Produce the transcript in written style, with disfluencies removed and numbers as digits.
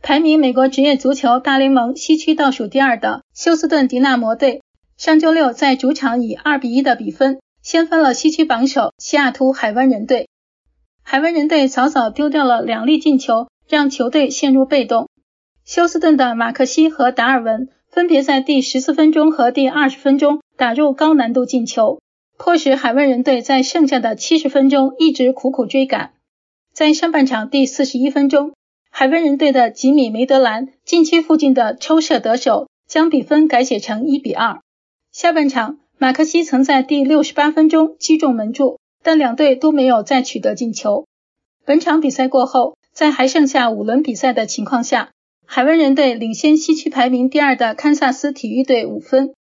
排名美国职业足球大联盟西区倒数第2的休斯顿迪纳摩队，上周六在主场以2-1的比分掀翻了西区榜首西雅图海湾人队。海湾人队早早丢掉了2粒进球，让球队陷入被动。休斯顿的马克西和达尔文分别在第14分钟和第20分钟打入高难度进球，迫使海湾人队在剩下的70分钟一直苦苦追赶。在上半场第41分钟，海湾人队的吉米梅德兰禁区附近的抽射得手，将比分改写成1-2。下半场，马克西曾在第68分钟击中门柱，但两队都没有再取得进球。本场比赛过后，在还剩下5轮比赛的情况下，海湾人队领先西区排名第2的堪萨斯体育队5分，